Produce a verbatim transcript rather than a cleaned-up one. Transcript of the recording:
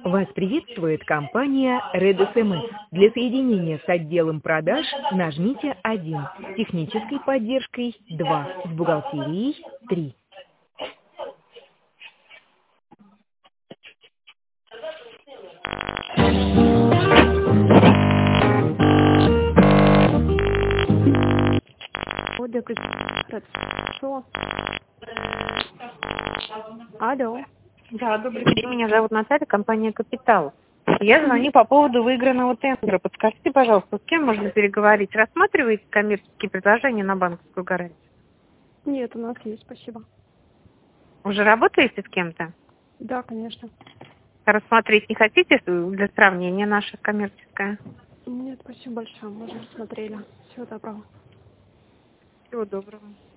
Вас приветствует компания Red эс эм эс. Для соединения с отделом продаж нажмите один, с технической поддержкой два, с бухгалтерией три. Вот, дякую. Хорошо. Алло. Да, добрый день. Меня зовут Наталья, компания «Капитал». Я звоню по поводу выигранного тендера. Подскажите, пожалуйста, с кем можно переговорить? Рассматриваете коммерческие предложения на банковскую гарантию? Нет, у нас есть, спасибо. Уже работаете с кем-то? Да, конечно. Рассмотреть не хотите для сравнения наше коммерческое? Нет, спасибо большое, мы уже рассмотрели. Всего доброго. Всего доброго.